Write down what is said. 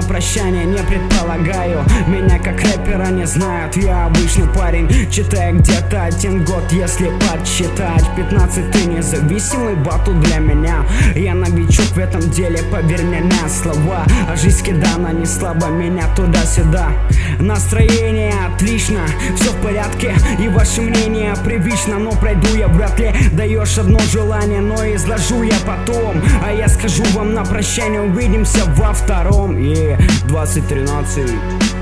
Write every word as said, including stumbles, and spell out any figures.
прощание не предполагаю. Меня как рэпера не знают, я обычный парень. Читаю где-то один год, если подсчитать. Пятнадцатый независимый батл для меня. Я новичок в этом деле, поверь мне на слова. А жизнь кидана не слабо, меня туда-сюда. Настроение отлично, все в порядке, и ваше мнение привычно. Но пройду я вряд ли, даешь одно желание, но изложу я потом. А я скажу вам на прощание, увидимся во втором. И двадцать тринадцать